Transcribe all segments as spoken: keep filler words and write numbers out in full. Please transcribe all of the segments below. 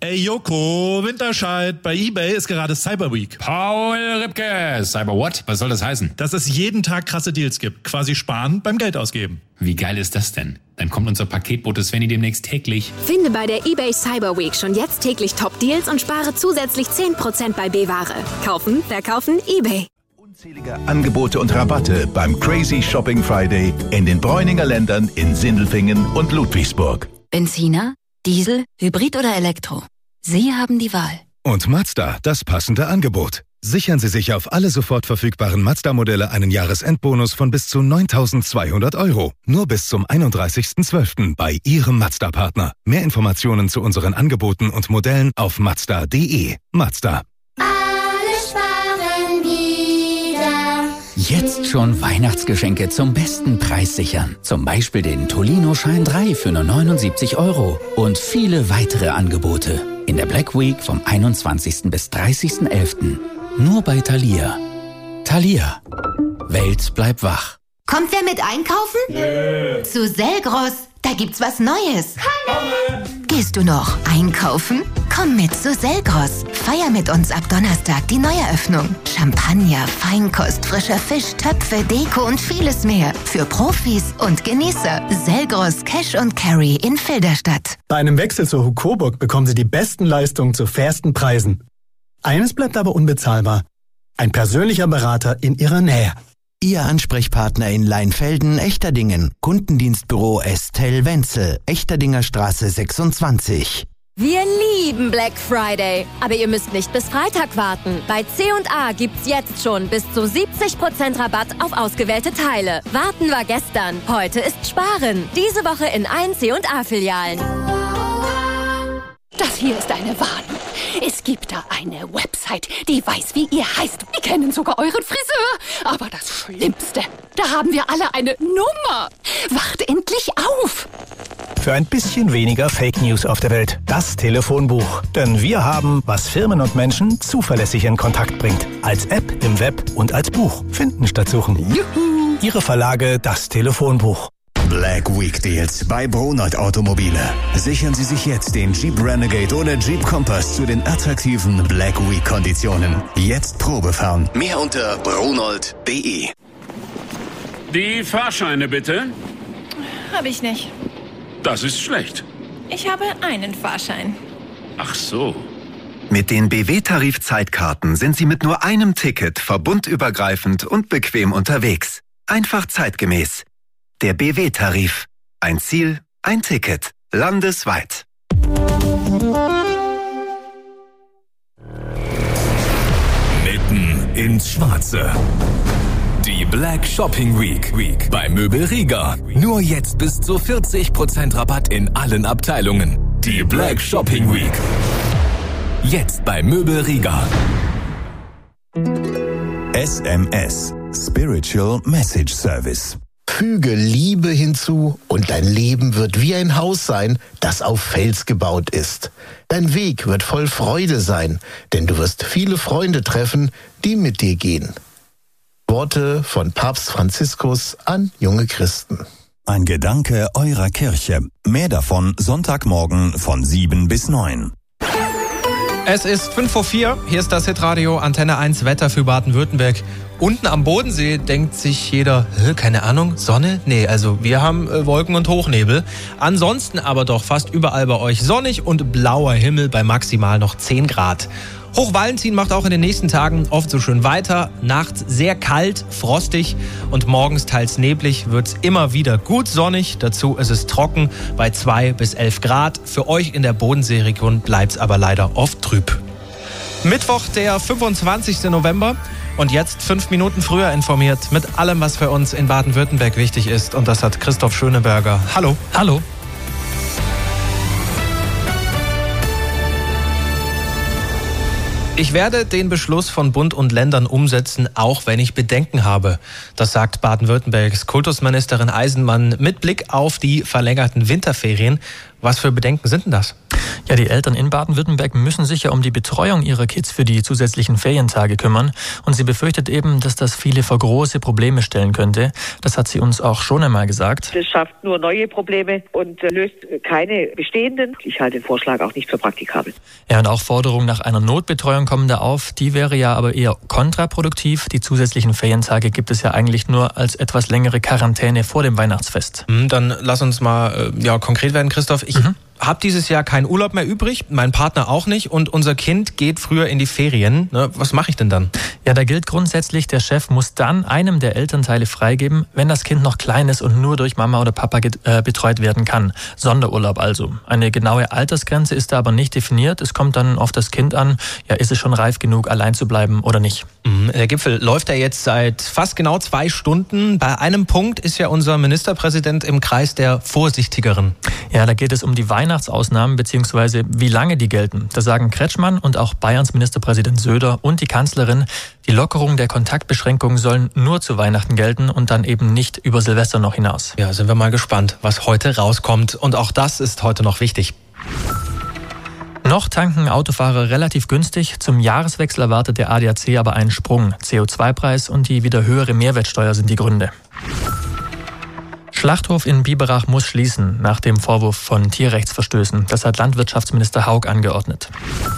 Ey Joko, Winterscheid, bei eBay ist gerade Cyber Week. Paul Ripke, Cyber what? Was soll das heißen? Dass es jeden Tag krasse Deals gibt. Quasi sparen beim Geld ausgeben. Wie geil ist das denn? Dann kommt unser Paketbote Svenny demnächst täglich. Finde bei der eBay Cyber Week schon jetzt täglich Top-Deals und spare zusätzlich zehn Prozent bei B-Ware. Kaufen, verkaufen, eBay. Unzählige Angebote und Rabatte beim Crazy Shopping Friday in den Bräuninger Ländern in Sindelfingen und Ludwigsburg. Benziner, Diesel, Hybrid oder Elektro? Sie haben die Wahl. Und Mazda, das passende Angebot. Sichern Sie sich auf alle sofort verfügbaren Mazda-Modelle einen Jahresendbonus von bis zu neuntausendzweihundert Euro. Nur bis zum einunddreißigsten zwölften bei Ihrem Mazda-Partner. Mehr Informationen zu unseren Angeboten und Modellen auf mazda punkt de. Mazda. Jetzt schon Weihnachtsgeschenke zum besten Preis sichern. Zum Beispiel den Tolino Shine drei für nur neunundsiebzig Euro. Und viele weitere Angebote. In der Black Week vom einundzwanzigsten bis dreißigsten elften Nur bei Thalia. Thalia. Welt bleibt wach. Kommt wer mit einkaufen? Nö. Zu Selgros. Da gibt's was Neues. Hallo. Gehst du noch einkaufen? Komm mit zu Selgros. Feier mit uns ab Donnerstag die Neueröffnung. Champagner, Feinkost, frischer Fisch, Töpfe, Deko und vieles mehr. Für Profis und Genießer. Selgros Cash und Carry in Filderstadt. Bei einem Wechsel zur Hucoburg bekommen Sie die besten Leistungen zu fairsten Preisen. Eines bleibt aber unbezahlbar. Ein persönlicher Berater in Ihrer Nähe. Ihr Ansprechpartner in Leinfelden, Echterdingen. Kundendienstbüro Estelle Wenzel, Echterdinger Straße sechsundzwanzig. Wir lieben Black Friday, aber ihr müsst nicht bis Freitag warten. Bei C und A gibt's jetzt schon bis zu siebzig Prozent Rabatt auf ausgewählte Teile. Warten war gestern, heute ist Sparen. Diese Woche in allen C und A-Filialen. Das hier ist eine Warnung. Es gibt da eine Website, die weiß, wie ihr heißt. Die kennen sogar euren Friseur. Aber das Schlimmste, da haben wir alle eine Nummer. Wacht endlich auf. Für ein bisschen weniger Fake News auf der Welt. Das Telefonbuch. Denn wir haben, was Firmen und Menschen zuverlässig in Kontakt bringt. Als App, im Web und als Buch. Finden statt suchen. Juhu! Ihre Verlage, das Telefonbuch. Black Week Deals bei Bronold Automobile. Sichern Sie sich jetzt den Jeep Renegade oder Jeep Compass zu den attraktiven Black Week Konditionen. Jetzt Probe fahren. Mehr unter bronold punkt de. Die Fahrscheine bitte. Habe ich nicht. Das ist schlecht. Ich habe einen Fahrschein. Ach so. Mit den B W-Tarif-Zeitkarten sind Sie mit nur einem Ticket verbundübergreifend und bequem unterwegs. Einfach zeitgemäß. Der B W-Tarif. Ein Ziel, ein Ticket. Landesweit. Mitten ins Schwarze. Die Black Shopping Week. Week bei Möbel Rieger. Nur jetzt bis zu vierzig Prozent Rabatt in allen Abteilungen. Die Black Shopping Week. Jetzt bei Möbel Rieger. S M S. Spiritual Message Service. Füge Liebe hinzu und dein Leben wird wie ein Haus sein, das auf Fels gebaut ist. Dein Weg wird voll Freude sein, denn du wirst viele Freunde treffen, die mit dir gehen. Worte von Papst Franziskus an junge Christen. Ein Gedanke eurer Kirche. Mehr davon Sonntagmorgen von sieben bis neun. Es ist fünf vor vier, hier ist das Hitradio Antenne eins Wetter für Baden-Württemberg. Unten am Bodensee denkt sich jeder, keine Ahnung, Sonne? Nee, also wir haben äh, Wolken und Hochnebel. Ansonsten aber doch fast überall bei euch sonnig und blauer Himmel bei maximal noch zehn Grad. Hochvalentin macht auch in den nächsten Tagen oft so schön weiter. Nachts sehr kalt, frostig und morgens teils neblig wird's immer wieder gut sonnig. Dazu ist es trocken bei zwei bis elf Grad. Für euch in der Bodenseeregion bleibt's aber leider oft trüb. Mittwoch, der fünfundzwanzigsten November. Und jetzt fünf Minuten früher informiert mit allem, was für uns in Baden-Württemberg wichtig ist. Und das hat Christoph Schöneberger. Hallo. Hallo. Ich werde den Beschluss von Bund und Ländern umsetzen, auch wenn ich Bedenken habe. Das sagt Baden-Württembergs Kultusministerin Eisenmann mit Blick auf die verlängerten Winterferien. Was für Bedenken sind denn das? Ja, die Eltern in Baden-Württemberg müssen sich ja um die Betreuung ihrer Kids für die zusätzlichen Ferientage kümmern. Und sie befürchtet eben, dass das viele vor große Probleme stellen könnte. Das hat sie uns auch schon einmal gesagt. Das schafft nur neue Probleme und löst keine bestehenden. Ich halte den Vorschlag auch nicht für praktikabel. Ja, und auch Forderungen nach einer Notbetreuung kommen da auf. Die wäre ja aber eher kontraproduktiv. Die zusätzlichen Ferientage gibt es ja eigentlich nur als etwas längere Quarantäne vor dem Weihnachtsfest. Dann lass uns mal äh, ja, konkret werden, Christoph. Ich mhm. habe dieses Jahr keinen Urlaub mehr übrig, mein Partner auch nicht und unser Kind geht früher in die Ferien. Ne? Was mache ich denn dann? Ja, da gilt grundsätzlich, der Chef muss dann einem der Elternteile freigeben, wenn das Kind noch klein ist und nur durch Mama oder Papa get- äh, betreut werden kann. Sonderurlaub also. Eine genaue Altersgrenze ist da aber nicht definiert. Es kommt dann auf das Kind an, ja, ist es schon reif genug, allein zu bleiben oder nicht. Mhm. Der Gipfel läuft ja jetzt seit fast genau zwei Stunden. Bei einem Punkt ist ja unser Ministerpräsident im Kreis der Vorsichtigeren. Ja, da geht es um die Weihnachtsausnahmen bzw. wie lange die gelten. Da sagen Kretschmann und auch Bayerns Ministerpräsident Söder und die Kanzlerin, die Lockerung der Kontaktbeschränkungen sollen nur zu Weihnachten gelten und dann eben nicht über Silvester noch hinaus. Ja, sind wir mal gespannt, was heute rauskommt. Und auch das ist heute noch wichtig. Noch tanken Autofahrer relativ günstig. Zum Jahreswechsel erwartet der A D A C aber einen Sprung. C O zwei Preis und die wieder höhere Mehrwertsteuer sind die Gründe. Schlachthof in Biberach muss schließen, nach dem Vorwurf von Tierrechtsverstößen. Das hat Landwirtschaftsminister Haug angeordnet.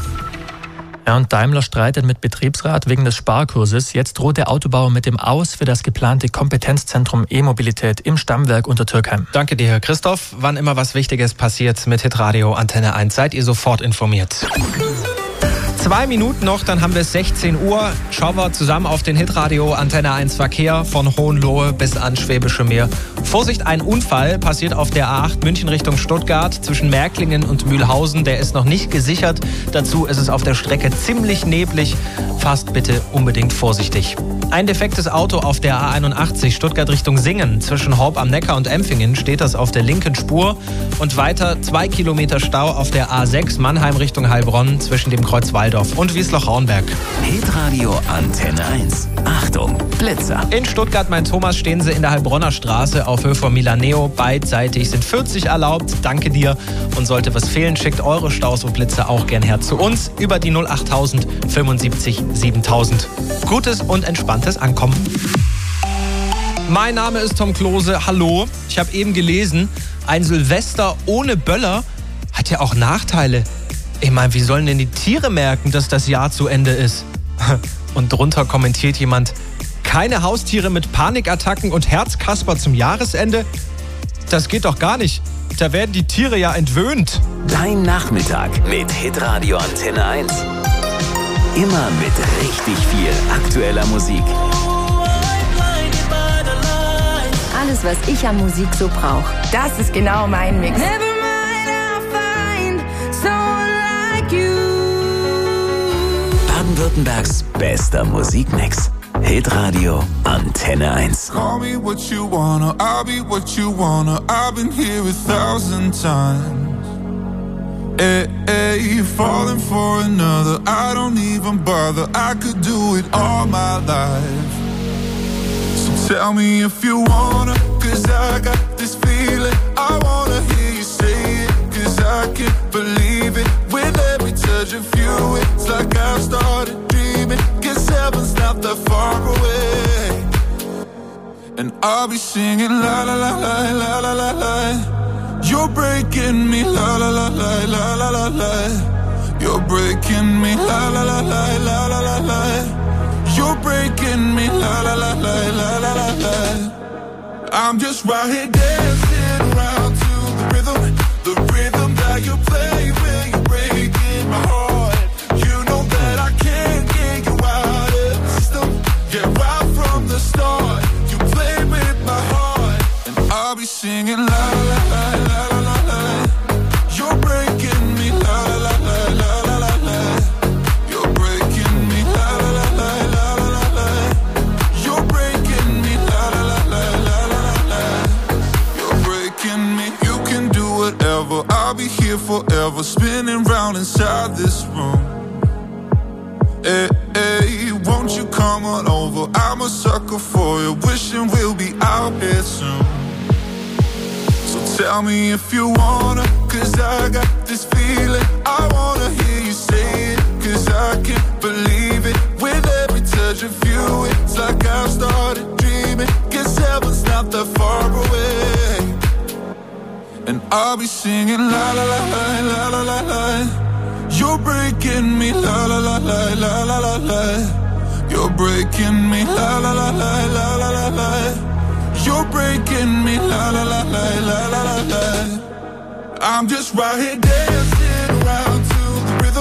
Ja, und Daimler streitet mit Betriebsrat wegen des Sparkurses. Jetzt droht der Autobauer mit dem Aus für das geplante Kompetenzzentrum E-Mobilität im Stammwerk Untertürkheim. Danke dir, Christoph. Wann immer was Wichtiges passiert mit Hitradio Antenne eins, seid ihr sofort informiert. Zwei Minuten noch, dann haben wir es sechzehn Uhr. Schauen wir zusammen auf den Hitradio Antenne eins Verkehr von Hohenlohe bis ans Schwäbische Meer. Vorsicht, ein Unfall passiert auf der A acht München Richtung Stuttgart zwischen Märklingen und Mühlhausen. Der ist noch nicht gesichert. Dazu ist es auf der Strecke ziemlich neblig. Fahrt bitte unbedingt vorsichtig. Ein defektes Auto auf der A einundachtzig Stuttgart Richtung Singen. Zwischen Horb am Neckar und Empfingen steht das auf der linken Spur. Und weiter zwei Kilometer Stau auf der A sechs Mannheim Richtung Heilbronn zwischen dem Kreuz Waldorf und Wiesloch-Raunberg. Hitradio Antenne eins. Achtung, Blitzer. In Stuttgart, mein Thomas, stehen sie in der Heilbronner Straße auf Höhe von Milaneo. Beidseitig sind vierzig erlaubt. Danke dir. Und sollte was fehlen, schickt eure Staus und Blitze auch gern her zu uns über die null achttausend fünfundsiebzig siebentausend. Gutes und entspanntes Ankommen. Mein Name ist Tom Klose. Hallo. Ich habe eben gelesen, ein Silvester ohne Böller hat ja auch Nachteile. Ich meine, wie sollen denn die Tiere merken, dass das Jahr zu Ende ist? Und drunter kommentiert jemand, keine Haustiere mit Panikattacken und Herzkasper zum Jahresende? Das geht doch gar nicht. Da werden die Tiere ja entwöhnt. Dein Nachmittag mit Hitradio Antenne eins. Immer mit richtig viel aktueller Musik. Alles, was ich an Musik so brauche. Das ist genau mein Mix. Baden-Württembergs bester Musikmix. Hitradio Antenne eins. Call me what you wanna, I'll be what you wanna. I've been here a thousand times. Hey, hey, falling for another, I don't even bother. I could do it all my life. So tell me if you wanna, cause I got this feeling. I wanna hear you say it, cause I can't believe it. With every touch of you, it's like I've started dreaming. Cause heaven's not that far away. And I'll be singing la la la la la la la la. You're breaking me la la la la la la la la. You're breaking me la la la la la la la la. You're breaking me la la la la la la la la. I'm just right here dancing around to the rhythm, the rhythm that you play when you're breaking my heart. You know that I can't get you out of the system. Yeah, right from the start, you play with my heart, and I'll be singing la la la la la la la. You're breaking me la la la la la la la. You're breaking me la la la la la la la. You're breaking me la la la la la la la. You're breaking me. You can do whatever. I'll be here forever, spinning round inside this room. Hey, hey, won't you come on over? I'm a sucker for you, wishing we'll be out here soon. So Tell me if you wanna, cause I got this feeling. I wanna hear you say it, cause I can't believe it. With every touch of you, it's like I've started dreaming. Cause heaven's not that far away. And I'll be singing la la la la la la la la. You're breaking me la la la la la la la la. You're breaking me la la la la la la la la. You're breaking me, la la la la la la la la. I'm just right here dancing.